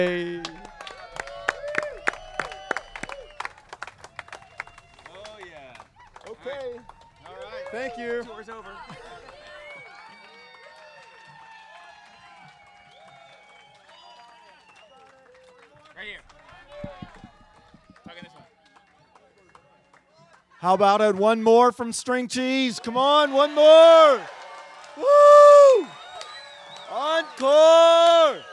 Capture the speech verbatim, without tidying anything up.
Oh, yeah. Okay. All right. Thank you. Tour's over. Right here. Talking this one. How about it? One more from String Cheese. Come on, one more. Woo! Encore!